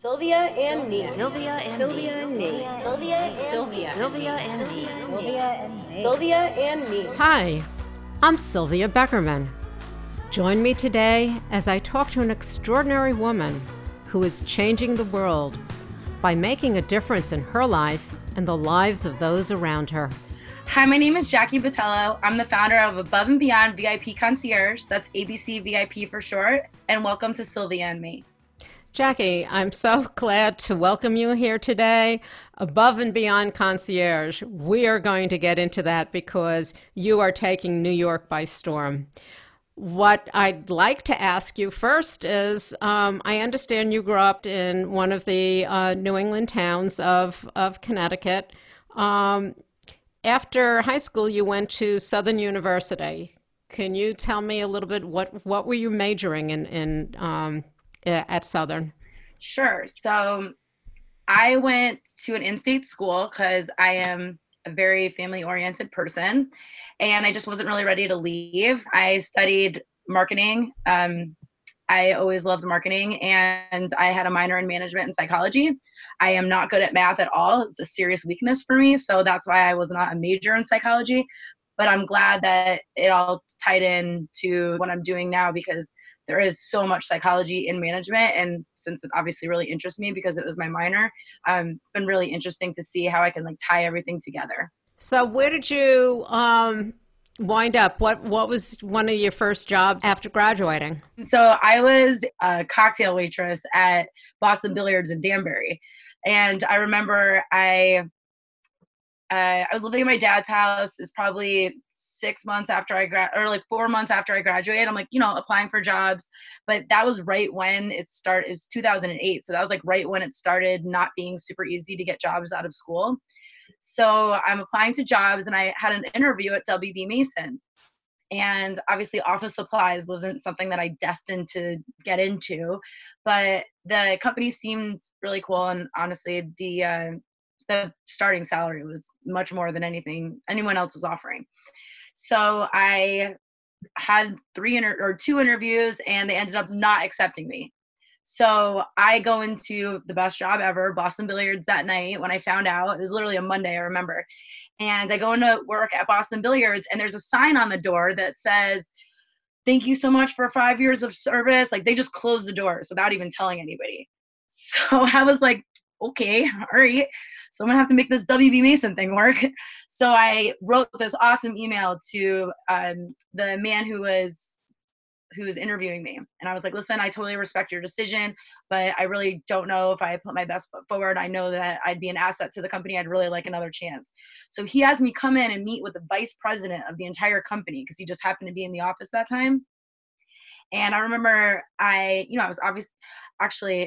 Sylvia and me. Sylvia and Sylvia me. and me. Sylvia and Sylvia. Sylvia and me. Sylvia and me. Sylvia and me. Hi, I'm Sylvia Beckerman. Join me today as I talk to an extraordinary woman who is changing the world by making a difference in her life and the lives of those around her. Hi, my name is Jackie Botello. I'm the founder of Above and Beyond VIP Concierge, that's ABC VIP for short, and welcome to Sylvia and Me. Jackie, I'm so glad to welcome you here today. Above and Beyond Concierge, we are going to get into that because you are taking New York by storm. What I'd like to ask you first is, I understand you grew up in one of the New England towns of Connecticut. After high school, you went to Southern University. Can you tell me a little bit what were you majoring in at Southern? Sure. So I went to an in-state school because I am a very family-oriented person, and I just wasn't really ready to leave. I studied marketing. I always loved marketing, and I had a minor in management and psychology. I am not good at math at all. It's a serious weakness for me, so that's why I was not a major in psychology. But I'm glad that it all tied in to what I'm doing now because there is so much psychology in management. And since it obviously really interests me because it was my minor, it's been really interesting to see how I can tie everything together. So where did you wind up? What was one of your first jobs after graduating? So I was a cocktail waitress at Boston Billiards in Danbury. And I remember I was living in my dad's house. It's probably 6 months after or 4 months after I graduated. I'm applying for jobs, but that was right when it started. It was 2008. So that was right when it started not being super easy to get jobs out of school. So I'm applying to jobs and I had an interview at WB Mason. And obviously office supplies wasn't something that I destined to get into, but the company seemed really cool. And honestly, the starting salary was much more than anyone else was offering. So I had two interviews and they ended up not accepting me. So I go into the best job ever, Boston Billiards, that night when I found out. It was literally a Monday, I remember. And I go into work at Boston Billiards and there's a sign on the door that says, "Thank you so much for 5 years of service." They just closed the doors without even telling anybody. So I was like, okay, all right. So I'm gonna have to make this WB Mason thing work. So I wrote this awesome email to the man who was interviewing me. And I was like, "Listen, I totally respect your decision, but I really don't know if I put my best foot forward. I know that I'd be an asset to the company. I'd really like another chance." So he has me come in and meet with the vice president of the entire company because he just happened to be in the office that time. And I remember I was actually,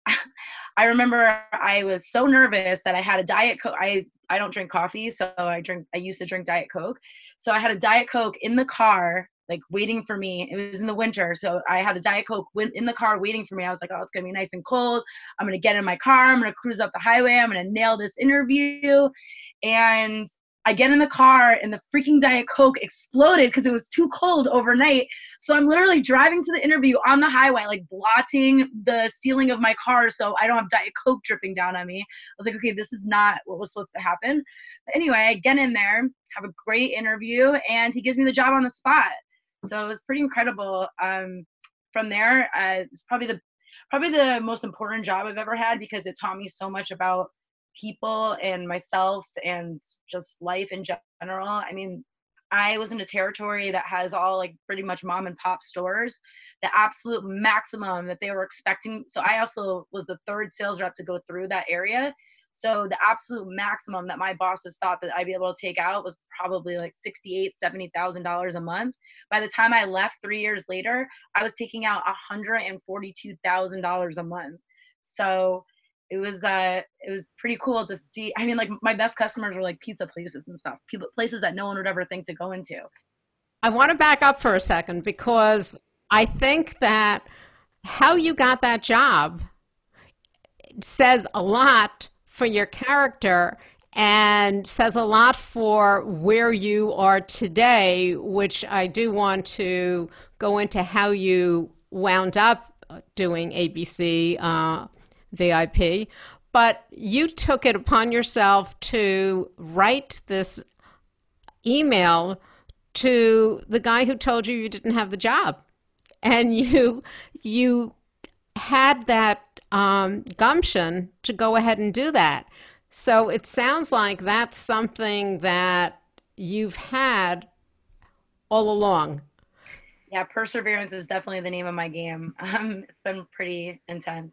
I remember I was so nervous that I had a Diet Coke. I don't drink coffee, so I used to drink Diet Coke. So I had a Diet Coke in the car, waiting for me. It was in the winter. So I had a Diet Coke in the car waiting for me. I was like, oh, it's going to be nice and cold. I'm going to get in my car. I'm going to cruise up the highway. I'm going to nail this interview. And I get in the car and the freaking Diet Coke exploded because it was too cold overnight. So I'm literally driving to the interview on the highway, blotting the ceiling of my car so I don't have Diet Coke dripping down on me. I was like, okay, this is not what was supposed to happen. But anyway, I get in there, have a great interview, and he gives me the job on the spot. So it was pretty incredible. From there, it's probably the most important job I've ever had because it taught me so much about people and myself and just life in general. I mean, I was in a territory that has all pretty much mom and pop stores, the absolute maximum that they were expecting. So I also was the third sales rep to go through that area. So the absolute maximum that my bosses thought that I'd be able to take out was probably $68,000-$70,000 a month. By the time I left 3 years later, I was taking out $142,000 a month. So it was pretty cool to see. I mean, my best customers were pizza places and stuff, places that no one would ever think to go into. I want to back up for a second because I think that how you got that job says a lot for your character and says a lot for where you are today, which I do want to go into how you wound up doing ABC VIP, but you took it upon yourself to write this email to the guy who told you you didn't have the job. And you had that gumption to go ahead and do that. So it sounds like that's something that you've had all along. Yeah, perseverance is definitely the name of my game. It's been pretty intense.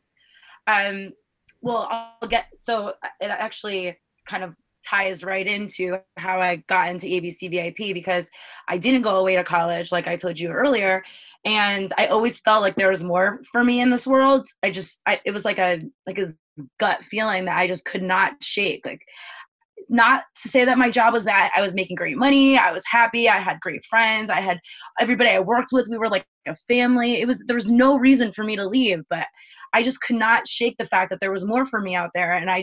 Well, it actually kind of ties right into how I got into ABC VIP, because I didn't go away to college like I told you earlier, and I always felt like there was more for me in this world. It was like a gut feeling that I just could not shake. Like, not to say that my job was bad. I was making great money. I was happy. I had great friends. I had everybody I worked with. We were like a family. There was no reason for me to leave, but I just could not shake the fact that there was more for me out there. And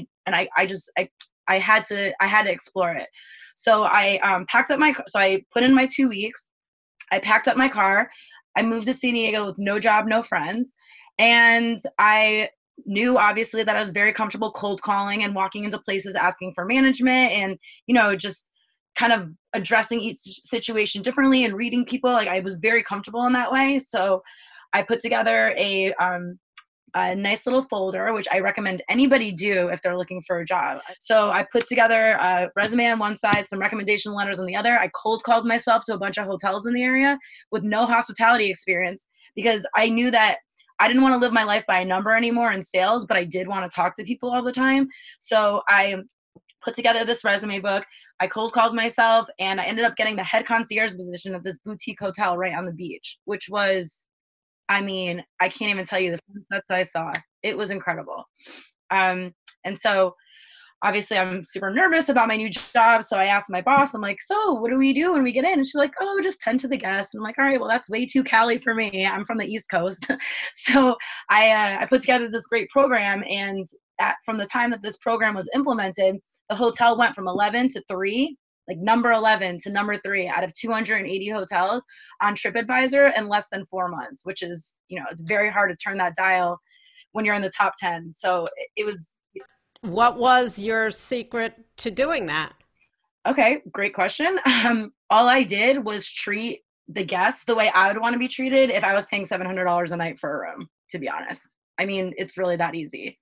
I had to explore it. So I I put in my 2 weeks. I packed up my car. I moved to San Diego with no job, no friends. And I knew obviously that I was very comfortable cold calling and walking into places asking for management, and, just kind of addressing each situation differently and reading people. Like, I was very comfortable in that way. So I put together a nice little folder, which I recommend anybody do if they're looking for a job. So I put together a resume on one side, some recommendation letters on the other. I cold called myself to a bunch of hotels in the area with no hospitality experience, because I knew that I didn't want to live my life by a number anymore in sales, but I did want to talk to people all the time. So I put together this resume book. I cold called myself, and I ended up getting the head concierge position of this boutique hotel right on the beach, which was, I can't even tell you the sunsets I saw. It was incredible. And so obviously I'm super nervous about my new job. So I asked my boss, I'm like, so what do we do when we get in? And she's like, oh, just tend to the guests. And I'm like, all right, well, that's way too Cali for me. I'm from the East Coast. So I put together this great program. And from the time that this program was implemented, the hotel went from 11 to 3, like number 11 to number 3 out of 280 hotels on TripAdvisor in less than 4 months, which is, it's very hard to turn that dial when you're in the top 10. So it was. What was your secret to doing that? Okay, great question. All I did was treat the guests the way I would want to be treated if I was paying $700 a night for a room, to be honest. It's really that easy.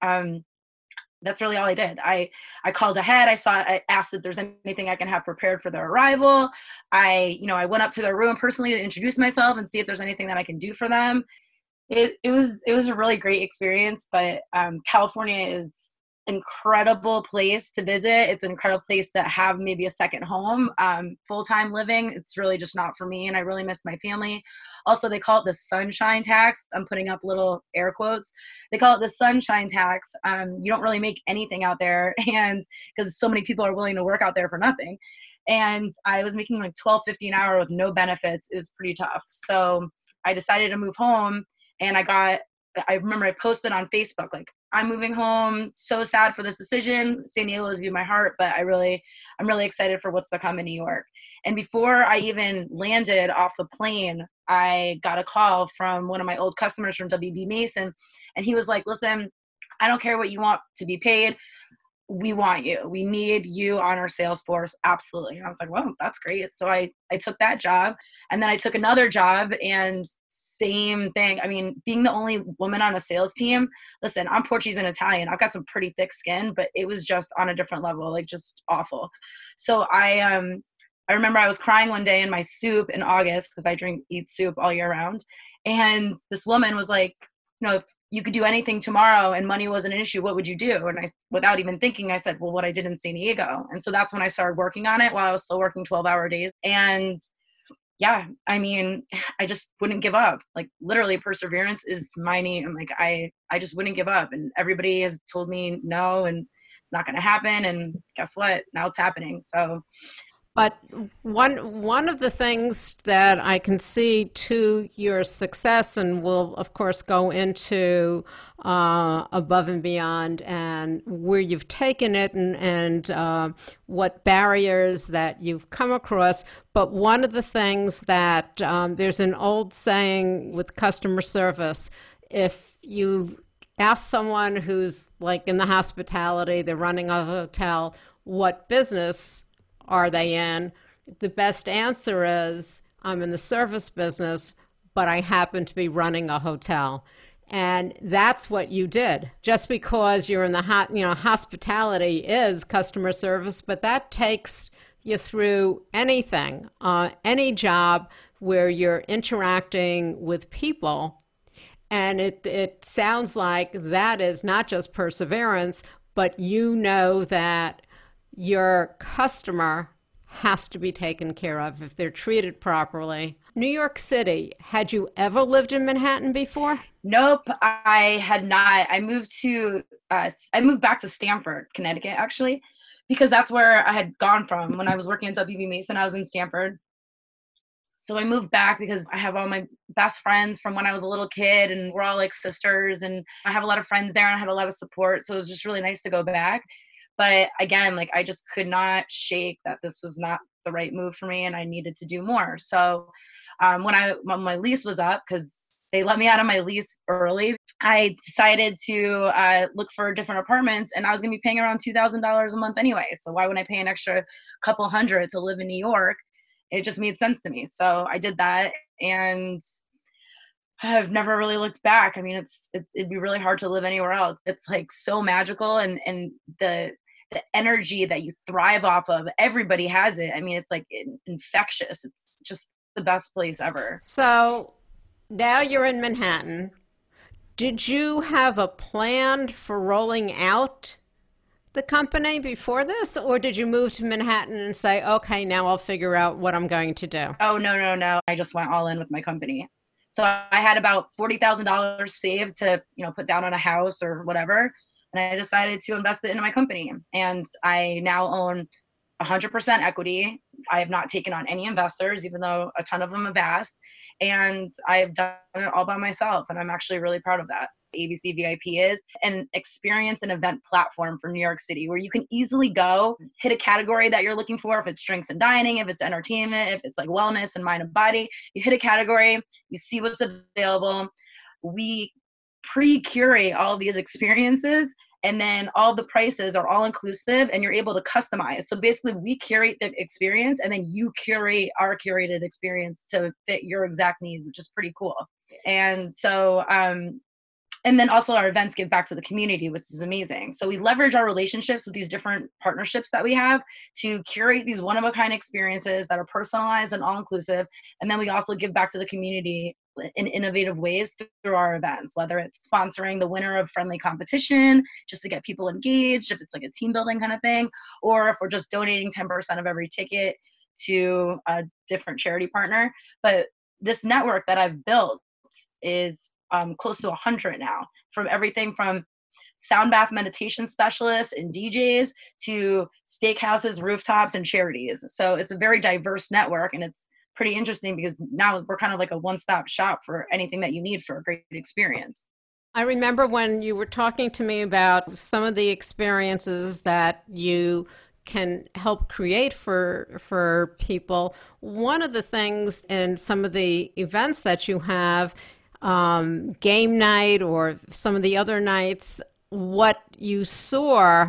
That's really all I did. I called ahead. I asked if there's anything I can have prepared for their arrival. I went up to their room personally to introduce myself and see if there's anything that I can do for them. It was a really great experience, but California is incredible place to visit. It's an incredible place to have maybe a second home. Full-time living, it's really just not for me, and I really miss my family. Also, they call it the sunshine tax. I'm putting up little air quotes. They call it the sunshine tax. You don't really make anything out there, and because so many people are willing to work out there for nothing. And I was making like $12.50 an hour with no benefits. It was pretty tough. So I decided to move home, and I remember I posted on Facebook, like, I'm moving home, so sad for this decision. San Diego has viewed my heart, but I'm really excited for what's to come in New York. And before I even landed off the plane, I got a call from one of my old customers from WB Mason. And he was like, listen, I don't care what you want to be paid. We want you. We need you on our sales force. Absolutely. And I was like, well, that's great. So I took that job, and then I took another job, and same thing. Being the only woman on a sales team, listen, I'm Portuguese and Italian. I've got some pretty thick skin, but it was just on a different level, like just awful. So I remember I was crying one day in my soup in August, because I eat soup all year round. And this woman was like, if you could do anything tomorrow and money wasn't an issue, what would you do? And without even thinking, I said, well, what I did in San Diego. And so that's when I started working on it while I was still working 12-hour days. And yeah, I just wouldn't give up. Like, literally, perseverance is my name. Like, I just wouldn't give up. And everybody has told me no, and it's not going to happen. And guess what? Now it's happening. So. But one of the things that I can see to your success, and we'll of course go into above and beyond, and where you've taken it, and what barriers that you've come across. But one of the things that there's an old saying with customer service: if you ask someone who's like in the hospitality, they're running a hotel, what business are they in? The best answer is, I'm in the service business, but I happen to be running a hotel. And that's what you did. Just because you're in the hospitality is customer service, but that takes you through anything, any job where you're interacting with people. And it sounds like that is not just perseverance, but you know that your customer has to be taken care of if they're treated properly. New York City, had you ever lived in Manhattan before? Nope, I had not. I moved back to Stamford, Connecticut, actually, because that's where I had gone from. When I was working at WB Mason, I was in Stamford. So I moved back because I have all my best friends from when I was a little kid, and we're all like sisters, and I have a lot of friends there and I had a lot of support. So it was just really nice to go back. But again, like I just could not shake that this was not the right move for me and I needed to do more. So when my lease was up, because they let me out of my lease early, I decided to look for different apartments, and I was going to be paying around $2,000 a month anyway. So why would I pay an extra couple hundred to live in New York? It just made sense to me. So I did that, and I've never really looked back. I mean, it'd be really hard to live anywhere else. It's like so magical, and the energy that you thrive off of, everybody has it. I mean, it's like infectious. It's just the best place ever. So now you're in Manhattan. Did you have a plan for rolling out the company before this, or did you move to Manhattan and say, okay, now I'll figure out what I'm going to do? Oh, no. I just went all in with my company. So I had about $40,000 saved to, put down on a house or whatever. And I decided to invest it into my company. And I now own 100% equity. I have not taken on any investors, even though a ton of them have asked. And I've done it all by myself. And I'm actually really proud of that. ABC VIP is an experience and event platform for New York City where you can easily go hit a category that you're looking for. If it's drinks and dining, if it's entertainment, if it's like wellness and mind and body, you hit a category, you see what's available. We pre-curate all these experiences, and then all the prices are all inclusive and you're able to customize. So basically we curate the experience and then you curate our curated experience to fit your exact needs, which is pretty cool. And so, and then also our events give back to the community, which is amazing. So we leverage our relationships with these different partnerships that we have to curate these one-of-a-kind experiences that are personalized and all-inclusive. And then we also give back to the community in innovative ways through our events, whether it's sponsoring the winner of friendly competition just to get people engaged, if it's like a team building kind of thing, or if we're just donating 10% of every ticket to a different charity partner. But this network that I've built is close to 100 now, from everything from sound bath meditation specialists and DJs to steakhouses, rooftops, and charities. So it's a very diverse network, and it's pretty interesting because now we're kind of like a one-stop shop for anything that you need for a great experience. I remember when you were talking to me about some of the experiences that you can help create for people. One of the things in some of the events that you have, game night or some of the other nights, what you saw,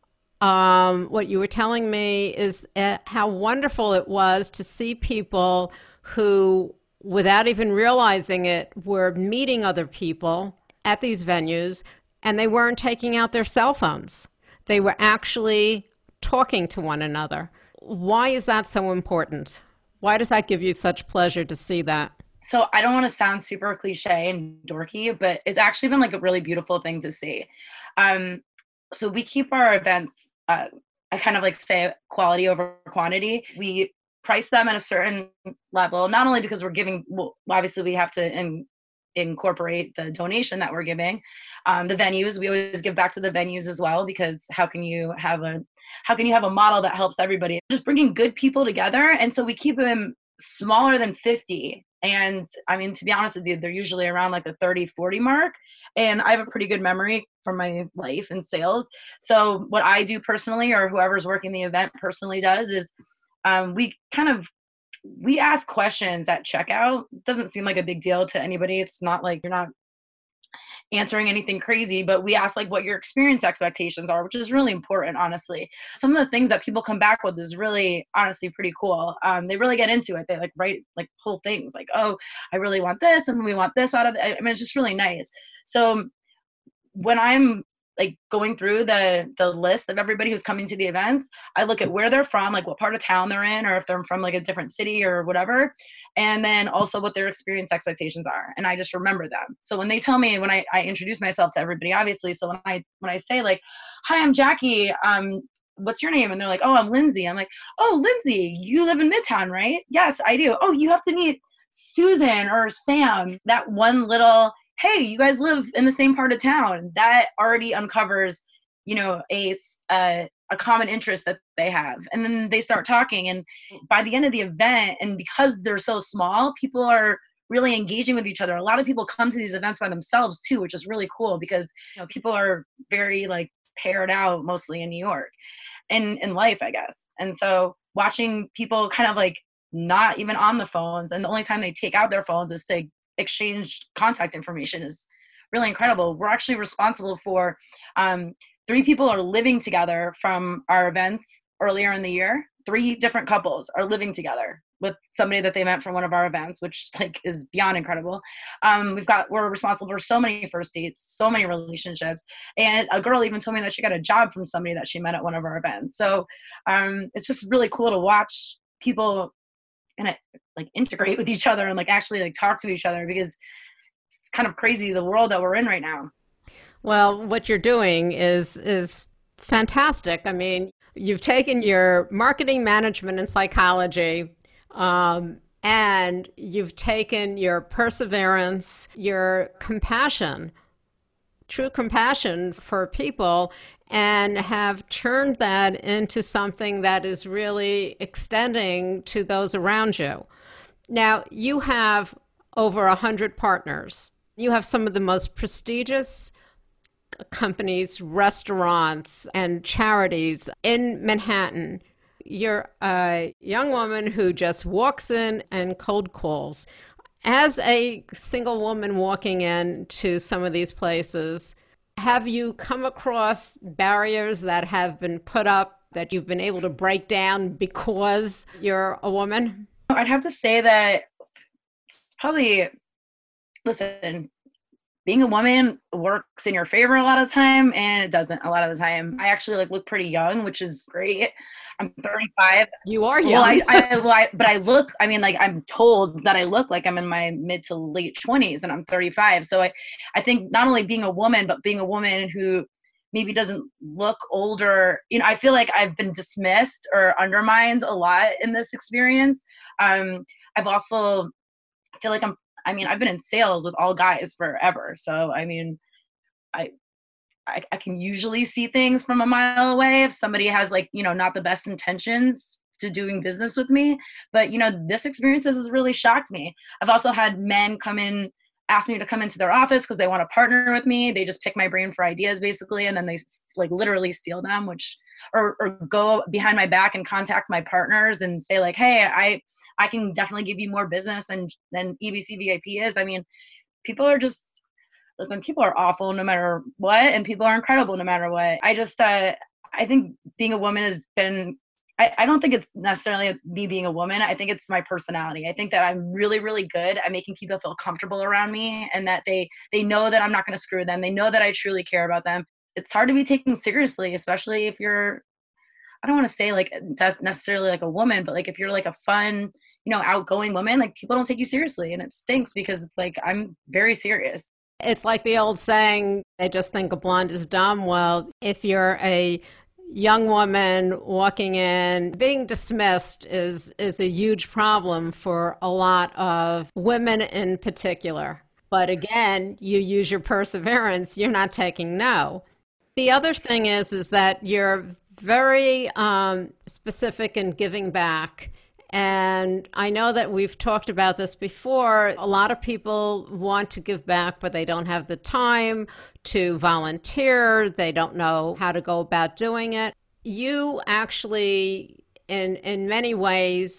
what you were telling me is how wonderful it was to see people who, without even realizing it, were meeting other people at these venues, and they weren't taking out their cell phones. They were actually talking to one another. Why is that so important? Why does that give you such pleasure to see that? So I don't want to sound super cliche and dorky, but it's actually been like a really beautiful thing to see. So we keep our events, I kind of like say quality over quantity. We price them at a certain level, not only because we're giving, well, obviously we have to incorporate the donation that we're giving. The venues, we always give back to the venues as well, because how can you have a model that helps everybody? Just bringing good people together. And so we keep them smaller than 50. And I mean, to be honest with you, they're usually around like the 30, 40 mark. And I have a pretty good memory from my life in sales. So what I do personally, or whoever's working the event personally does, is we ask questions at checkout. It doesn't seem like a big deal to anybody. It's not like you're not answering anything crazy, but we ask like what your experience expectations are, which is really important, honestly. Some of the things that people come back with is really honestly pretty cool. They really get into it. They like write like whole things like, oh, I really want this and we want this out of it. I mean, it's just really nice. So when I'm like going through the list of everybody who's coming to the events, I look at where they're from, like what part of town they're in, or if they're from like a different city or whatever, and then also what their experience expectations are, and I just remember them. So when they tell me, when I introduce myself to everybody, obviously, so when I say like, hi, I'm Jackie, what's your name? And they're like, oh, I'm Lindsay. I'm like, oh, Lindsay, you live in Midtown, right? Yes, I do. Oh, you have to meet Susan or Sam. That one little, hey, you guys live in the same part of town, that already uncovers, a common interest that they have. And then they start talking. And by the end of the event, and because they're so small, people are really engaging with each other. A lot of people come to these events by themselves too, which is really cool because, people are very like paired out mostly in New York and in life, I guess. And so watching people kind of like not even on the phones, and the only time they take out their phones is to exchange contact information, is really incredible. We're actually responsible for 3 people are living together from our events earlier in the year. 3 different couples are living together with somebody that they met from one of our events, which like is beyond incredible. We're responsible for so many first dates, so many relationships. And a girl even told me that she got a job from somebody that she met at one of our events. So it's just really cool to watch people and like integrate with each other and like actually like talk to each other, because it's kind of crazy the world that we're in right now. Well, what you're doing is fantastic. I mean, you've taken your marketing management and psychology, and you've taken your perseverance, your compassion, true compassion for people, and have turned that into something that is really extending to those around you. Now, you have over 100 partners. You have some of the most prestigious companies, restaurants, and charities in Manhattan. You're a young woman who just walks in and cold calls. As a single woman walking into some of these places, have you come across barriers that have been put up that you've been able to break down because you're a woman? I'd have to say that probably, listen, being a woman works in your favor a lot of the time, and it doesn't a lot of the time. I actually like look pretty young, which is great. I'm 35. You are young. But I look, I mean, like I'm told that I look like I'm in my mid to late 20s and I'm 35. So I think not only being a woman, but being a woman who maybe doesn't look older, I feel like I've been dismissed or undermined a lot in this experience. I've also feel like I've been in sales with all guys forever. So, I mean, I can usually see things from a mile away if somebody has like, not the best intentions to doing business with me. But, this experience has really shocked me. I've also had men come in, ask me to come into their office because they want to partner with me. They just pick my brain for ideas basically. And then they like literally steal them, or go behind my back and contact my partners and say like, hey, I can definitely give you more business than EBC VIP is. I mean, people are just, listen, people are awful no matter what, and people are incredible no matter what. I think being a woman has been, I don't think it's necessarily me being a woman. I think it's my personality. I think that I'm really, really good at making people feel comfortable around me, and that they know that I'm not going to screw them. They know that I truly care about them. It's hard to be taken seriously, especially if you're, I don't want to say like necessarily like a woman, but like if you're like a fun, outgoing woman, like people don't take you seriously, and it stinks because it's like, I'm very serious. It's like the old saying, they just think a blonde is dumb. Well, if you're a young woman walking in, being dismissed is a huge problem for a lot of women in particular. But again, you use your perseverance. You're not taking no. The other thing is that you're very specific in giving back. And I know that we've talked about this before. A lot of people want to give back, but they don't have the time to volunteer. They don't know how to go about doing it. You actually, in many ways,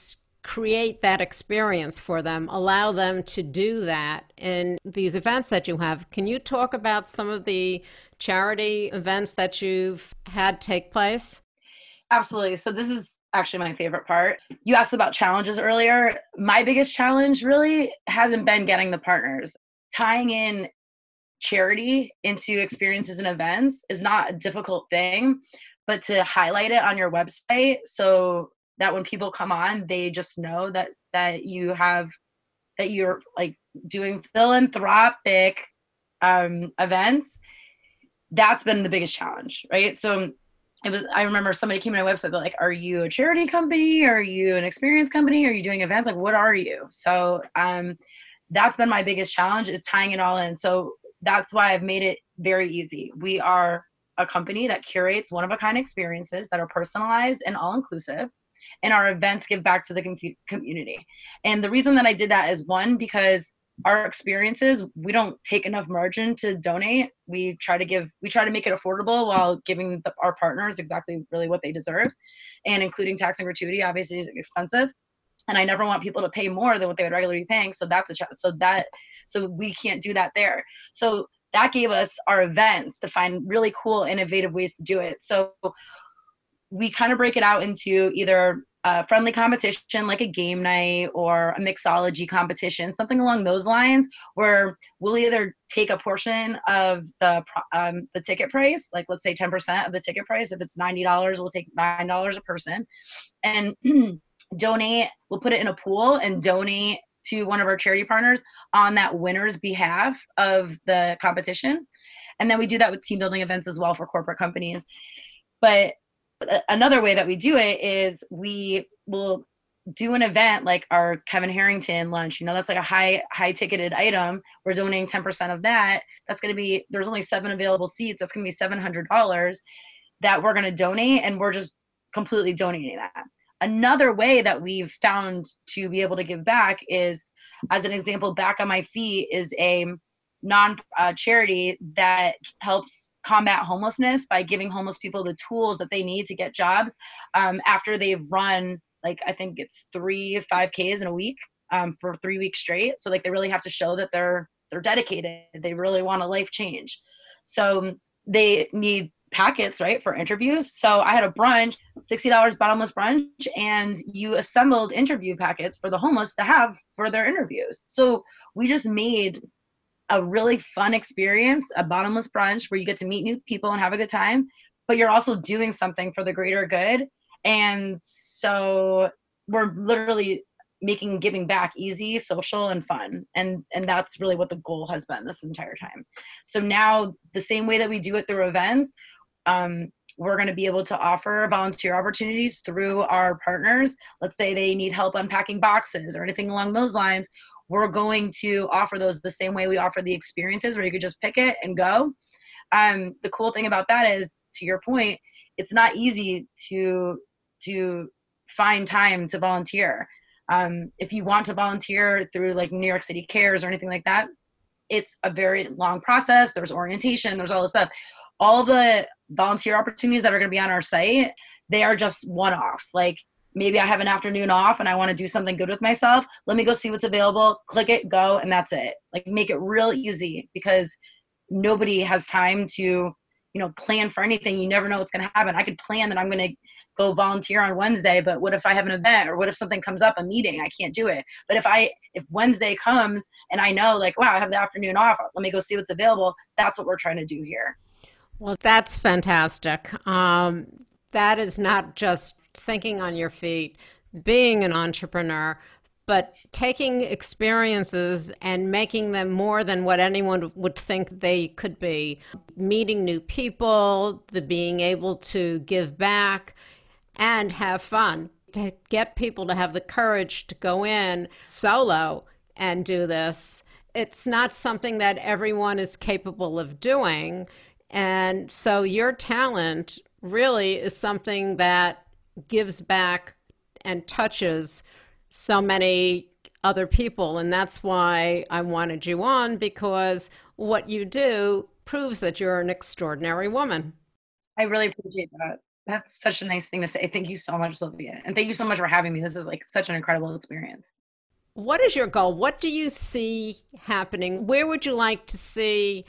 create that experience for them, allow them to do that in these events that you have. Can you talk about some of the charity events that you've had take place? Absolutely. So this is actually my favorite part. You asked about challenges earlier. My biggest challenge really hasn't been getting the partners. Tying in charity into experiences and events is not a difficult thing, but to highlight it on your website so that when people come on, they just know that you're like doing philanthropic events. That's been the biggest challenge, right? So I remember somebody came to my website, they're like, are you a charity company? Are you an experience company? Are you doing events? Like, what are you? So that's been my biggest challenge, is tying it all in. So that's why I've made it very easy. We are a company that curates one-of-a-kind experiences that are personalized and all-inclusive, and our events give back to the community. And the reason that I did that is, one, because our experiences, we don't take enough margin to donate. We try to make it affordable while giving our partners exactly really what they deserve, and including tax and gratuity obviously is expensive. And I never want people to pay more than what they would regularly be paying. So so we can't do that there. So that gave us our events to find really cool, innovative ways to do it. So we kind of break it out into either a friendly competition like a game night, or a mixology competition, something along those lines, where we'll either take a portion of the ticket price, like let's say 10% of the ticket price. If it's $90, we'll take $9 a person, and donate. We'll put it in a pool and donate to one of our charity partners on that winner's behalf of the competition. And then we do that with team building events as well for corporate companies. But another way that we do it is we will do an event like our Kevin Harrington lunch. That's like a high ticketed item. We're donating 10% of that. That's going to be, there's only 7 available seats. That's going to be $700 that we're going to donate, and we're just completely donating that. Another way that we've found to be able to give back is, as an example, Back on My Feet is a charity that helps combat homelessness by giving homeless people the tools that they need to get jobs after they've run, like, I think it's 3 5Ks in a week for 3 weeks straight. So like they really have to show that they're dedicated. They really want a life change. So they need packets, right, for interviews. So I had a brunch, $60 bottomless brunch, and you assembled interview packets for the homeless to have for their interviews. So we just made a really fun experience, a bottomless brunch where you get to meet new people and have a good time, but you're also doing something for the greater good. And so we're literally making giving back easy, social, and fun. And that's really what the goal has been this entire time. So now, the same way that we do it through events, we're going to be able to offer volunteer opportunities through our partners. Let's say they need help unpacking boxes or anything along those lines. We're going to offer those the same way we offer the experiences, where you could just pick it and go. The cool thing about that is, to your point, it's not easy to find time to volunteer. If you want to volunteer through like New York City Cares or anything like that, it's a very long process. There's orientation, there's all this stuff. All of the volunteer opportunities that are going to be on our site, they are just one-offs. Like, maybe I have an afternoon off and I want to do something good with myself. Let me go see what's available, click it, go, and that's it. Like, make it real easy, because nobody has time to, plan for anything. You never know what's going to happen. I could plan that I'm going to go volunteer on Wednesday, but what if I have an event, or what if something comes up, a meeting, I can't do it. But if Wednesday comes and I know, like, wow, I have the afternoon off, let me go see what's available. That's what we're trying to do here. Well, that's fantastic. That is not just thinking on your feet, being an entrepreneur, but taking experiences and making them more than what anyone would think they could be. Meeting new people, the being able to give back and have fun. To get people to have the courage to go in solo and do this. It's not something that everyone is capable of doing. And so your talent really is something that gives back and touches so many other people. And that's why I wanted you on, because what you do proves that you're an extraordinary woman. I really appreciate that. That's such a nice thing to say. Thank you so much, Sylvia. And thank you so much for having me. This is like such an incredible experience. What is your goal? What do you see happening? Where would you like to see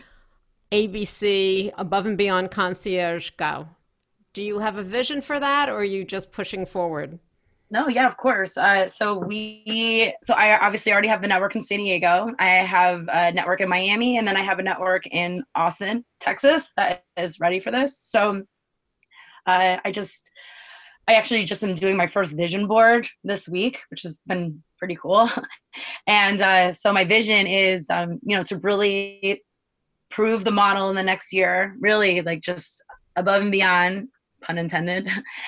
ABC Above and Beyond Concierge go? Do you have a vision for that, or are you just pushing forward? No, yeah, of course. So I obviously already have the network in San Diego. I have a network in Miami, and then I have a network in Austin, Texas that is ready for this. So I actually just am doing my first vision board this week, which has been pretty cool. And so my vision is, to really prove the model in the next year, really like just above and beyond, pun intended,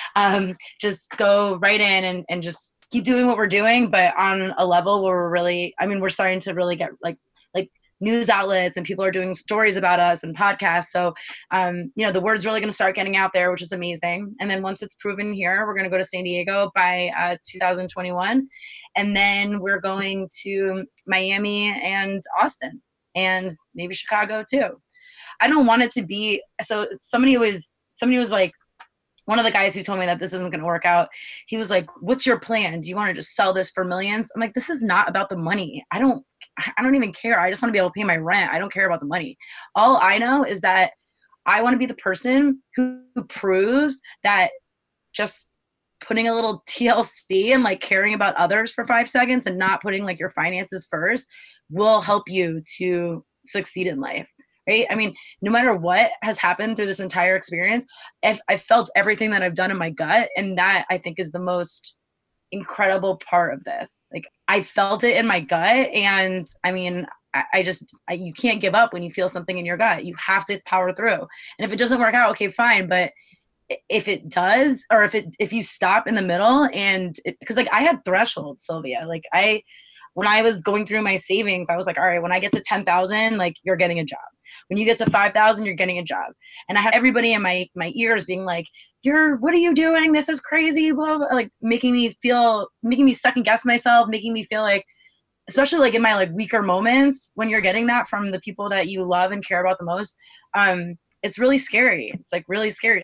just go right in and just keep doing what we're doing, but on a level where we're starting to really get like news outlets and people are doing stories about us and podcasts. So, the word's really going to start getting out there, which is amazing. And then once it's proven here, we're going to go to San Diego by 2021. And then we're going to Miami and Austin and maybe Chicago too. I don't want it to be, so somebody was like, one of the guys who told me that this isn't going to work out, he was like, what's your plan? Do you want to just sell this for millions? I'm like, this is not about the money. I don't even care. I just want to be able to pay my rent. I don't care about the money. All I know is that I want to be the person who proves that just putting a little TLC and like caring about others for 5 seconds and not putting like your finances first will help you to succeed in life. Right? I mean, no matter what has happened through this entire experience, I felt everything that I've done in my gut. And that I think is the most incredible part of this. Like I felt it in my gut. And I mean, you can't give up when you feel something in your gut. You have to power through. And if it doesn't work out, okay, fine. But if it does, or if you stop in the middle because like I had thresholds, Sylvia, like when I was going through my savings, I was like, all right, when I get to 10,000, like you're getting a job. When you get to 5,000, you're getting a job. And I had everybody in my ears being like, what are you doing? This is crazy, blah, blah, like making me second guess myself, making me feel like, especially like in my like weaker moments, when you're getting that from the people that you love and care about the most, it's really scary. It's like really scary.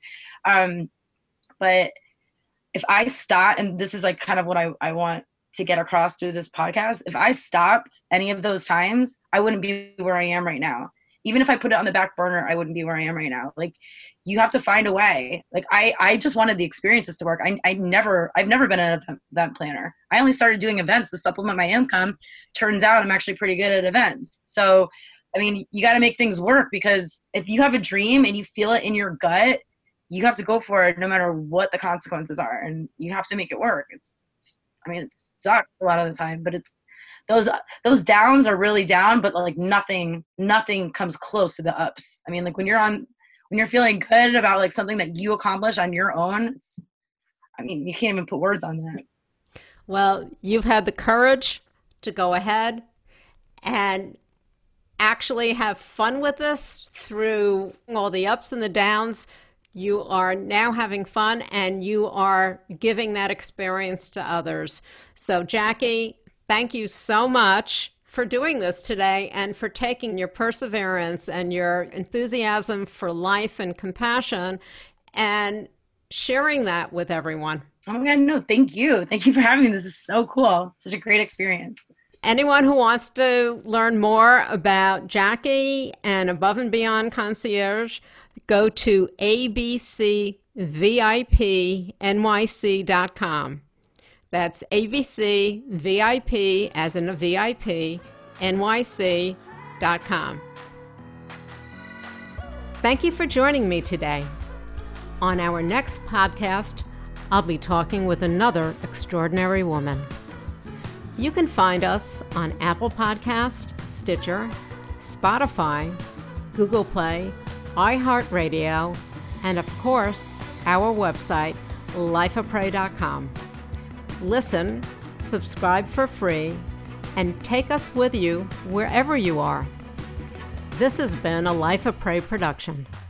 But if I stop, and this is like kind of what I want to get across through this podcast, if I stopped any of those times, I wouldn't be where I am right now. Even if I put it on the back burner, I wouldn't be where I am right now. Like you have to find a way. Like I just wanted the experiences to work. I've never been an event planner. I only started doing events to supplement my income. Turns out I'm actually pretty good at events. So, I mean, you got to make things work, because if you have a dream and you feel it in your gut, you have to go for it no matter what the consequences are, and you have to make it work. It sucks a lot of the time, but it's those downs are really down, but like nothing comes close to the ups. I mean, like when you're feeling good about like something that you accomplish on your own, you can't even put words on that. Well, you've had the courage to go ahead and actually have fun with this through all the ups and the downs. You are now having fun, and you are giving that experience to others. So, Jackie, thank you so much for doing this today and for taking your perseverance and your enthusiasm for life and compassion and sharing that with everyone. Oh my God, no, thank you. Thank you for having me. This is so cool. Such a great experience. Anyone who wants to learn more about Jackie and Above and Beyond Concierge, go to abcvipnyc.com. That's abcvip, as in a VIP, nyc.com. Thank you for joining me today. On our next podcast, I'll be talking with another extraordinary woman. You can find us on Apple Podcast, Stitcher, Spotify, Google Play, iHeartRadio, and of course, our website, lifeofprey.com. Listen, subscribe for free, and take us with you wherever you are. This has been a Life of Prey production.